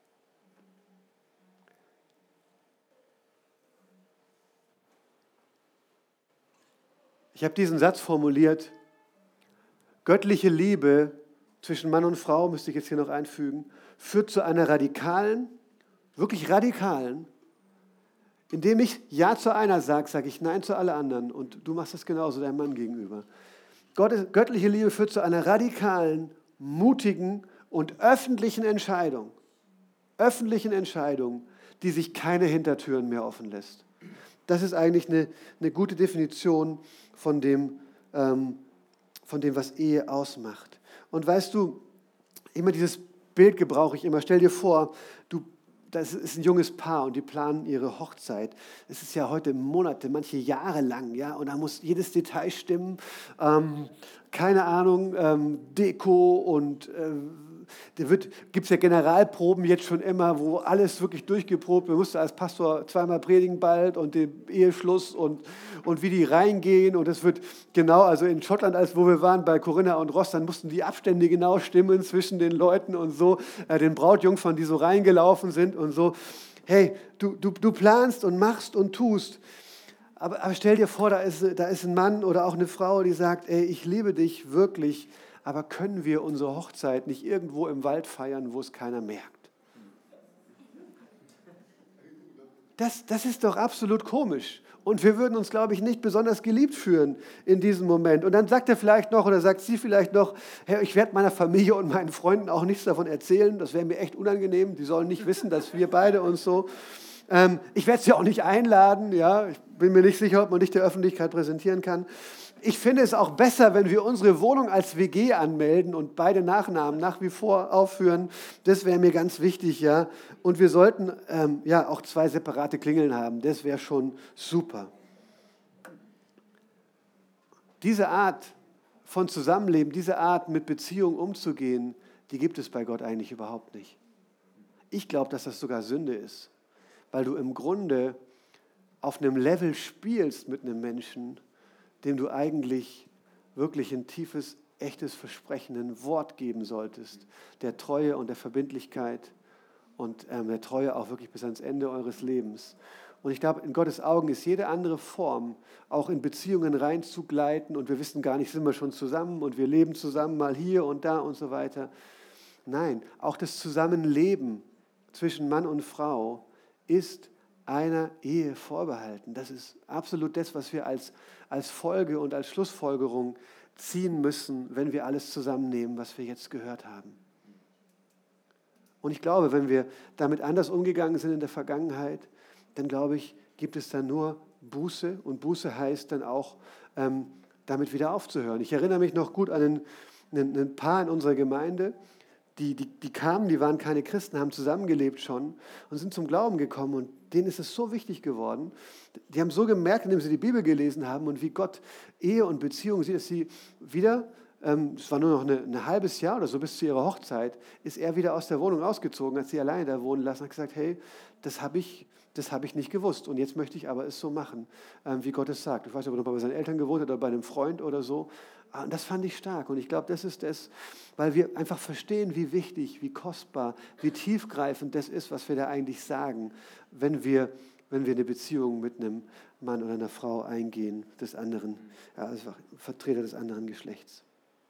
Ich habe diesen Satz formuliert: Göttliche Liebe zwischen Mann und Frau, müsste ich jetzt hier noch einfügen, führt zu einer radikalen, wirklich radikalen, indem ich Ja zu einer sage, sage ich Nein zu alle anderen und du machst das genauso deinem Mann gegenüber. Gott, göttliche Liebe führt zu einer radikalen, mutigen und öffentlichen Entscheidung, öffentlichen Entscheidung, die sich keine Hintertüren mehr offen lässt. Das ist eigentlich eine, eine gute Definition von dem, ähm, von dem, was Ehe ausmacht. Und weißt du, immer dieses Bild gebrauche ich immer. Stell dir vor, du, das ist ein junges Paar und die planen ihre Hochzeit. Es ist ja heute Monate, manche Jahre lang, ja, und da muss jedes Detail stimmen. Ähm, keine Ahnung, ähm, Deko und äh, da gibt es ja Generalproben jetzt schon immer, wo alles wirklich durchgeprobt wird. Man musste als Pastor zweimal predigen bald und den Eheschluss und, und wie die reingehen. Und es wird genau, also in Schottland, als wo wir waren, bei Corinna und Ross, dann mussten die Abstände genau stimmen zwischen den Leuten und so, äh, den Brautjungfern, die so reingelaufen sind und so. Hey, du, du, du planst und machst und tust. Aber, aber stell dir vor, da ist, da ist ein Mann oder auch eine Frau, die sagt, ey, ich liebe dich wirklich, aber können wir unsere Hochzeit nicht irgendwo im Wald feiern, wo es keiner merkt? Das, das ist doch absolut komisch. Und wir würden uns, glaube ich, nicht besonders geliebt fühlen in diesem Moment. Und dann sagt er vielleicht noch oder sagt sie vielleicht noch, Herr, ich werde meiner Familie und meinen Freunden auch nichts davon erzählen. Das wäre mir echt unangenehm. Die sollen nicht wissen, dass wir beide uns so... Ähm, ich werde sie auch nicht einladen. Ja? Ich bin mir nicht sicher, ob man nicht der Öffentlichkeit präsentieren kann. Ich finde es auch besser, wenn wir unsere Wohnung als W G anmelden und beide Nachnamen nach wie vor aufführen. Das wäre mir ganz wichtig, ja. Und wir sollten ähm, ja auch zwei separate Klingeln haben. Das wäre schon super. Diese Art von Zusammenleben, diese Art mit Beziehung umzugehen, die gibt es bei Gott eigentlich überhaupt nicht. Ich glaube, dass das sogar Sünde ist, weil du im Grunde auf einem Level spielst mit einem Menschen, dem du eigentlich wirklich ein tiefes, echtes Versprechen, ein Wort geben solltest, der Treue und der Verbindlichkeit und ähm, der Treue auch wirklich bis ans Ende eures Lebens. Und ich glaube, in Gottes Augen ist jede andere Form, auch in Beziehungen reinzugleiten und wir wissen gar nicht, sind wir schon zusammen und wir leben zusammen mal hier und da und so weiter. Nein, auch das Zusammenleben zwischen Mann und Frau ist einer Ehe vorbehalten. Das ist absolut das, was wir als, als Folge und als Schlussfolgerung ziehen müssen, wenn wir alles zusammennehmen, was wir jetzt gehört haben. Und ich glaube, wenn wir damit anders umgegangen sind in der Vergangenheit, dann glaube ich, gibt es dann nur Buße. Und Buße heißt dann auch, ähm, damit wieder aufzuhören. Ich erinnere mich noch gut an ein, ein, ein Paar in unserer Gemeinde, Die, die, die kamen, die waren keine Christen, haben zusammengelebt schon und sind zum Glauben gekommen und denen ist es so wichtig geworden. Die haben so gemerkt, indem sie die Bibel gelesen haben und wie Gott Ehe und Beziehung sieht, dass sie wieder, ähm, es war nur noch eine, ein halbes Jahr oder so bis zu ihrer Hochzeit, ist er wieder aus der Wohnung ausgezogen, hat sie alleine da wohnen lassen und hat gesagt, hey, das habe ich, das habe ich nicht gewusst und jetzt möchte ich aber es so machen, ähm, wie Gott es sagt. Ich weiß nicht, ob er noch bei seinen Eltern gewohnt hat oder bei einem Freund oder so. Und das fand ich stark und ich glaube, das ist das, weil wir einfach verstehen, wie wichtig, wie kostbar, wie tiefgreifend das ist, was wir da eigentlich sagen, wenn wir, wenn wir eine Beziehung mit einem Mann oder einer Frau eingehen, des anderen, ja, also Vertreter des anderen Geschlechts.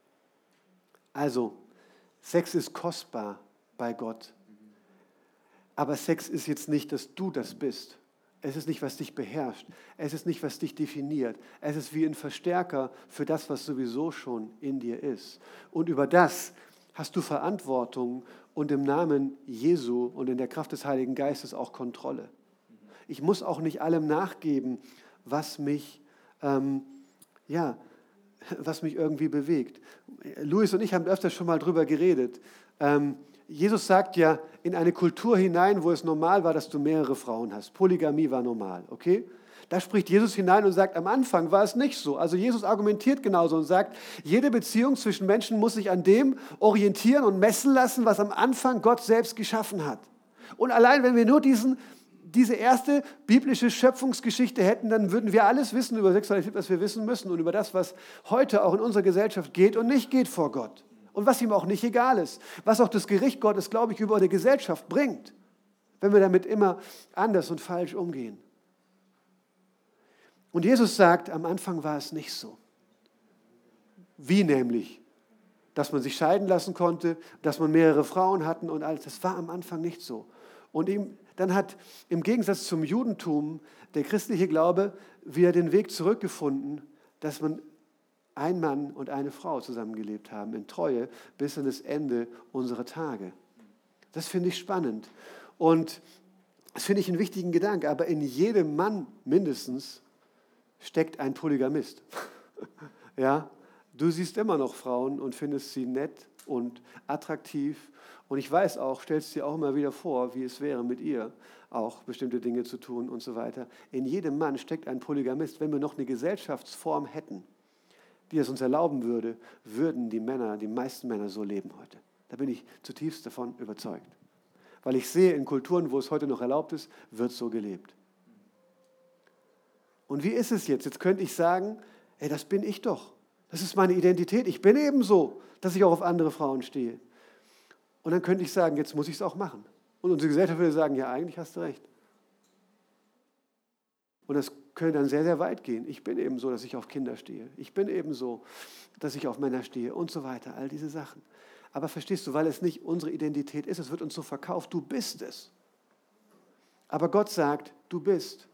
Also, Sex ist kostbar bei Gott, aber Sex ist jetzt nicht, dass du das bist. Es ist nicht, was dich beherrscht. Es ist nicht, was dich definiert. Es ist wie ein Verstärker für das, was sowieso schon in dir ist. Und über das hast du Verantwortung und im Namen Jesu und in der Kraft des Heiligen Geistes auch Kontrolle. Ich muss auch nicht allem nachgeben, was mich, ähm, ja, was mich irgendwie bewegt. Louis und ich haben öfter schon mal drüber geredet. Ähm, Jesus sagt ja in eine Kultur hinein, wo es normal war, dass du mehrere Frauen hast. Polygamie war normal, okay? Da spricht Jesus hinein und sagt, am Anfang war es nicht so. Also Jesus argumentiert genauso und sagt, jede Beziehung zwischen Menschen muss sich an dem orientieren und messen lassen, was am Anfang Gott selbst geschaffen hat. Und allein, wenn wir nur diesen, diese erste biblische Schöpfungsgeschichte hätten, dann würden wir alles wissen über Sexualität, was wir wissen müssen und über das, was heute auch in unserer Gesellschaft geht und nicht geht vor Gott. Und was ihm auch nicht egal ist. Was auch das Gericht Gottes, glaube ich, über die Gesellschaft bringt, wenn wir damit immer anders und falsch umgehen. Und Jesus sagt, am Anfang war es nicht so. Wie nämlich? Dass man sich scheiden lassen konnte, dass man mehrere Frauen hatten und alles. Das war am Anfang nicht so. Und ihm, dann hat im Gegensatz zum Judentum der christliche Glaube wieder den Weg zurückgefunden, dass man ein Mann und eine Frau zusammengelebt haben, in Treue, bis an das Ende unserer Tage. Das finde ich spannend. Und das finde ich einen wichtigen Gedanke. Aber in jedem Mann mindestens steckt ein Polygamist. Ja, du siehst immer noch Frauen und findest sie nett und attraktiv. Und ich weiß auch, stellst dir auch immer wieder vor, wie es wäre, mit ihr auch bestimmte Dinge zu tun und so weiter. In jedem Mann steckt ein Polygamist. Wenn wir noch eine Gesellschaftsform hätten, die es uns erlauben würde, würden die Männer, die meisten Männer so leben heute. Da bin ich zutiefst davon überzeugt. Weil ich sehe, in Kulturen, wo es heute noch erlaubt ist, wird so gelebt. Und wie ist es jetzt? Jetzt könnte ich sagen, ey, das bin ich doch. Das ist meine Identität. Ich bin eben so, dass ich auch auf andere Frauen stehe. Und dann könnte ich sagen, jetzt muss ich es auch machen. Und unsere Gesellschaft würde sagen, ja, eigentlich hast du recht. Und das könnte dann sehr, sehr weit gehen. Ich bin eben so, dass ich auf Kinder stehe. Ich bin eben so, dass ich auf Männer stehe und so weiter. All diese Sachen. Aber verstehst du, weil es nicht unsere Identität ist, es wird uns so verkauft, du bist es. Aber Gott sagt, du bist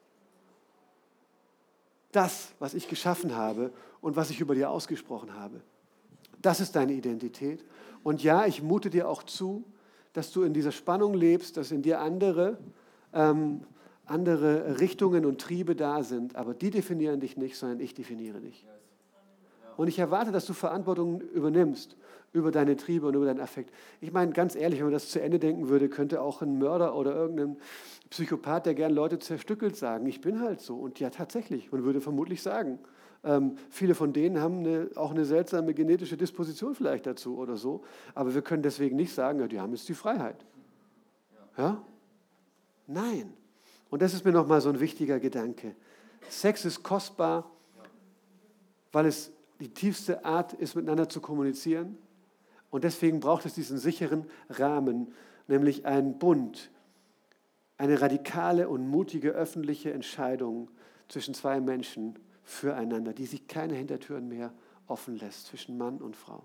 das, was ich geschaffen habe und was ich über dir ausgesprochen habe. Das ist deine Identität. Und ja, ich mute dir auch zu, dass du in dieser Spannung lebst, dass in dir andere, ähm, andere Richtungen und Triebe da sind. Aber die definieren dich nicht, sondern ich definiere dich. Und ich erwarte, dass du Verantwortung übernimmst über deine Triebe und über deinen Affekt. Ich meine, ganz ehrlich, wenn man das zu Ende denken würde, könnte auch ein Mörder oder irgendein Psychopath, der gern Leute zerstückelt, sagen, ich bin halt so. Und ja, tatsächlich, man würde vermutlich sagen, ähm, viele von denen haben eine, auch eine seltsame genetische Disposition vielleicht dazu oder so. Aber wir können deswegen nicht sagen, ja, die haben jetzt die Freiheit. Ja? Nein. Und das ist mir nochmal so ein wichtiger Gedanke. Sex ist kostbar, weil es die tiefste Art ist, miteinander zu kommunizieren. Und deswegen braucht es diesen sicheren Rahmen, nämlich einen Bund, eine radikale und mutige öffentliche Entscheidung zwischen zwei Menschen füreinander, die sich keine Hintertüren mehr offen lässt zwischen Mann und Frau.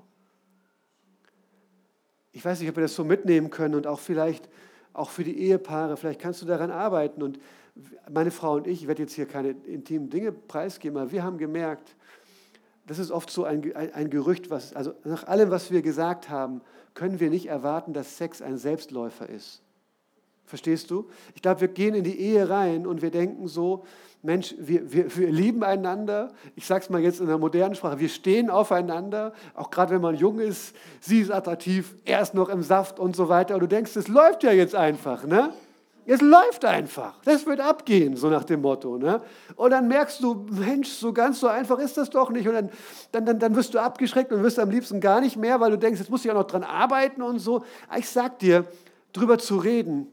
Ich weiß nicht, ob wir das so mitnehmen können und auch vielleicht auch für die Ehepaare, vielleicht kannst du daran arbeiten. Und meine Frau und ich, ich werde jetzt hier keine intimen Dinge preisgeben, aber wir haben gemerkt, das ist oft so ein, ein, ein Gerücht, was, also nach allem, was wir gesagt haben, können wir nicht erwarten, dass Sex ein Selbstläufer ist. Verstehst du? Ich glaube, wir gehen in die Ehe rein und wir denken so, Mensch, wir, wir, wir lieben einander. Ich sage es mal jetzt in der modernen Sprache, wir stehen aufeinander, auch gerade wenn man jung ist, sie ist attraktiv, er ist noch im Saft und so weiter. Und du denkst, es läuft ja jetzt einfach, ne? Es läuft einfach. Das wird abgehen, so nach dem Motto. Ne? Und dann merkst du, Mensch, so ganz so einfach ist das doch nicht. Und dann, dann, dann, dann wirst du abgeschreckt und wirst am liebsten gar nicht mehr, weil du denkst, jetzt muss ich auch noch dran arbeiten und so. Ich sag dir, drüber zu reden,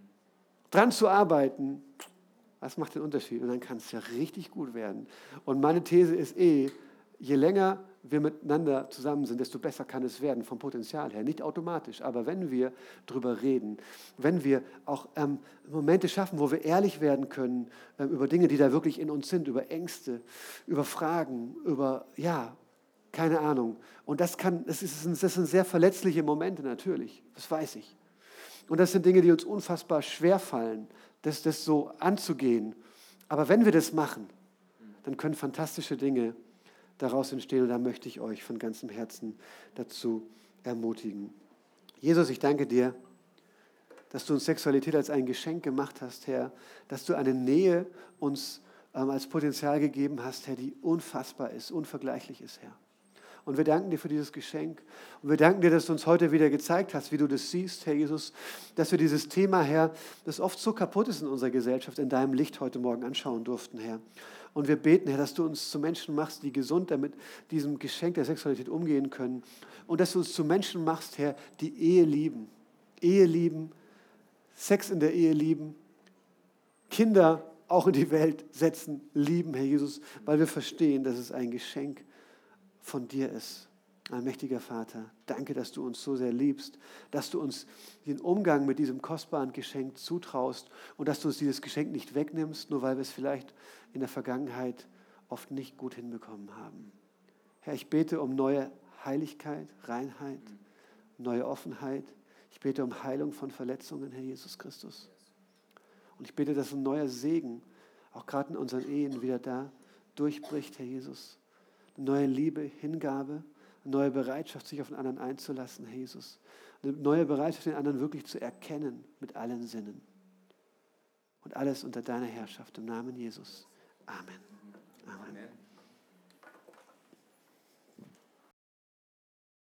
dran zu arbeiten, das macht den Unterschied. Und dann kann es ja richtig gut werden. Und meine These ist eh, je länger wir miteinander zusammen sind, desto besser kann es werden vom Potenzial her. Nicht automatisch, aber wenn wir drüber reden, wenn wir auch ähm, Momente schaffen, wo wir ehrlich werden können ähm, über Dinge, die da wirklich in uns sind, über Ängste, über Fragen, über, ja, keine Ahnung. Und das kann, das, ist, das sind sehr verletzliche Momente natürlich, das weiß ich. Und das sind Dinge, die uns unfassbar schwer fallen, das, das so anzugehen. Aber wenn wir das machen, dann können fantastische Dinge daraus entstehen. Und da möchte ich euch von ganzem Herzen dazu ermutigen. Jesus, ich danke dir, dass du uns Sexualität als ein Geschenk gemacht hast, Herr, dass du eine Nähe uns ähm, als Potenzial gegeben hast, Herr, die unfassbar ist, unvergleichlich ist, Herr. Und wir danken dir für dieses Geschenk. Und wir danken dir, dass du uns heute wieder gezeigt hast, wie du das siehst, Herr Jesus, dass wir dieses Thema, Herr, das oft so kaputt ist in unserer Gesellschaft, in deinem Licht heute Morgen anschauen durften, Herr. Und wir beten, Herr, dass du uns zu Menschen machst, die gesund damit diesem Geschenk der Sexualität umgehen können. Und dass du uns zu Menschen machst, Herr, die Ehe lieben. Ehe lieben, Sex in der Ehe lieben, Kinder auch in die Welt setzen, lieben, Herr Jesus, weil wir verstehen, dass es ein Geschenk von dir ist. Allmächtiger Vater, danke, dass du uns so sehr liebst, dass du uns den Umgang mit diesem kostbaren Geschenk zutraust und dass du uns dieses Geschenk nicht wegnimmst, nur weil wir es vielleicht in der Vergangenheit oft nicht gut hinbekommen haben. Herr, ich bete um neue Heiligkeit, Reinheit, neue Offenheit. Ich bete um Heilung von Verletzungen, Herr Jesus Christus. Und ich bete, dass ein neuer Segen auch gerade in unseren Ehen wieder da durchbricht, Herr Jesus. Eine neue Liebe, Hingabe, eine neue Bereitschaft, sich auf den anderen einzulassen, Herr Jesus. Eine neue Bereitschaft, den anderen wirklich zu erkennen mit allen Sinnen. Und alles unter deiner Herrschaft im Namen Jesus. Amen. Amen. Amen.